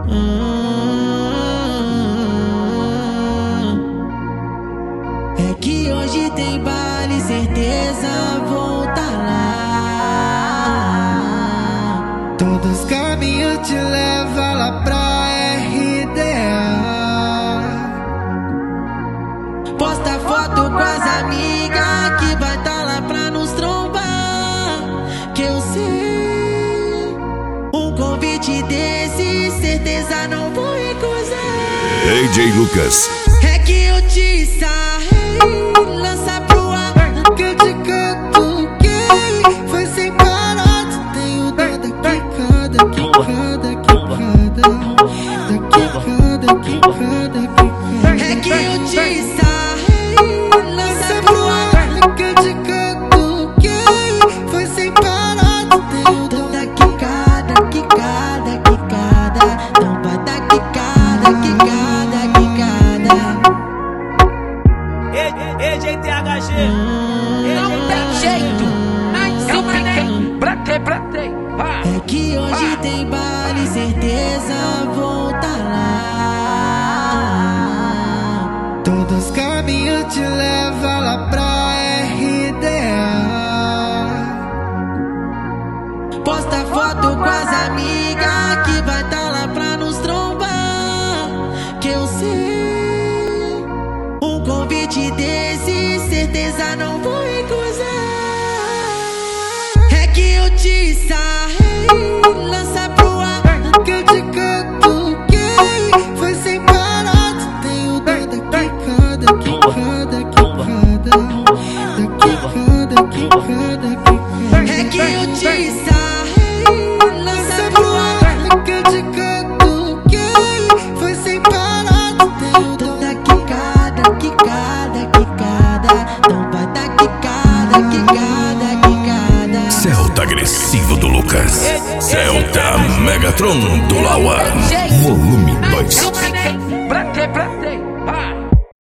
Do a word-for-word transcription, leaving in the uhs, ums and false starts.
É que hoje tem baile, certeza vou tá lá. Todos os caminhos te levam lá pra R D A. Posta foto com as amigas que vai tá lá pra nos trombar. Que eu sei, um convite desse certeza não vou recusar. D J Lucas. É que eu te sarrei, lança pro ar Que eu te canto gay, foi sem parar. Tenho dó da quicada, quicada, quicada, da quicada, quicada, quicada. É que eu te sarrei, lança pro ar Que eu te canto gay, foi sem parar. Tenho dó da quicada, quicada, quicada. Não vai dar quicada, quicada, quicada. E J T H G. Não tem jeito, nem se nem bratei, bratei. É que hoje tem baile, certeza vou tá lá. Todos os caminhos te levam lá pra R D A. Posta foto com as amigas que vai tá lá pra nos trombar. Que eu sei, um convite desse certeza não vou recusar. É que eu te sarrei, lança pro ar Que eu te canto gay, foi sem parar. Tenho dó da quicada, quicada, quicada, da quicada, quicada, quicada. É que eu te sarrei, lança pro ar Que eu te canto gay, foi sem parar. Tenho dó da quicada, quicada, quicada. Não vai dar quicada, quicada, quicada. Celta agressivo do Lucas. Celta Megatron do Lauan. Volume dois. Bratei, bratei.